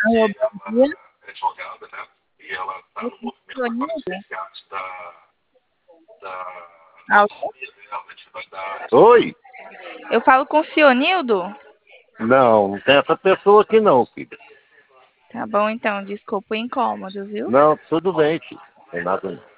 Alô, bom dia. Sionildo? Alô? Oi? Eu falo com o Sionildo? Não, não tem essa pessoa aqui não, filha. Tá bom, então. Desculpa o incômodo, viu? Não, tudo bem, filho. Não tem nada não.